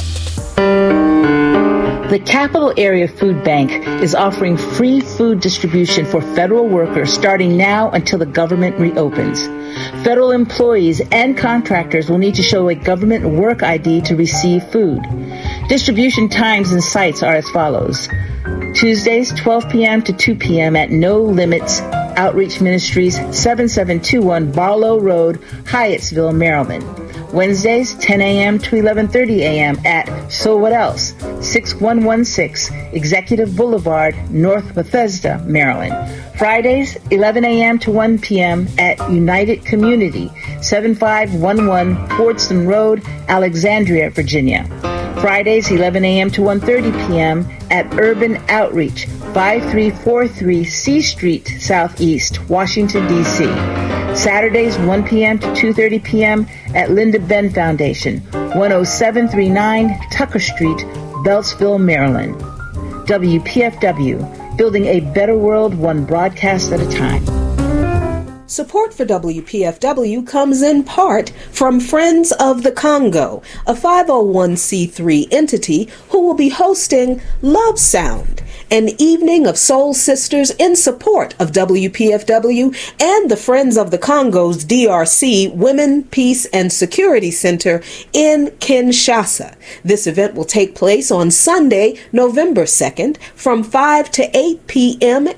The Capital Area Food Bank is offering free food distribution for federal workers starting now until the government reopens. Federal employees and contractors will need to show a government work I D to receive food. Distribution times and sites are as follows. Tuesdays, twelve p.m. to two p.m. at No Limits Outreach Ministries, seventy-seven twenty-one Barlow Road, Hyattsville, Maryland. Wednesdays, ten a.m. to eleven thirty a.m. at So What Else, sixty-one sixteen Executive Boulevard, North Bethesda, Maryland. Fridays, eleven a.m. to one p.m. at United Community, seventy-five eleven Fordson Road, Alexandria, Virginia. Fridays, eleven a.m. to one thirty p.m. at Urban Outreach, fifty-three forty-three C Street Southeast, Washington, D C Saturdays, one p.m. to two thirty p.m. at Linda Benn Foundation, one oh seven three nine Tucker Street, Beltsville, Maryland. W P F W, building a better world one broadcast at a time. Support for W P F W comes in part from Friends of the Congo, a five oh one c three entity who will be hosting Love Sound, an evening of soul sisters in support of W P F W and the Friends of the Congo's D R C Women, Peace, and Security Center in Kinshasa. This event will take place on Sunday, November second, from five to eight p.m.